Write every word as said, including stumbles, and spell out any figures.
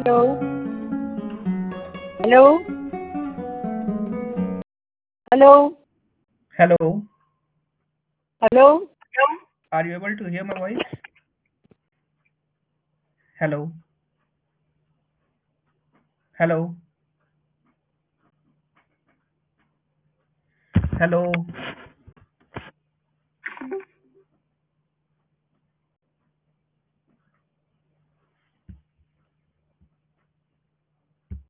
Hello, hello, hello, Hello, hello. are you able to hear my voice? Hello, hello, hello.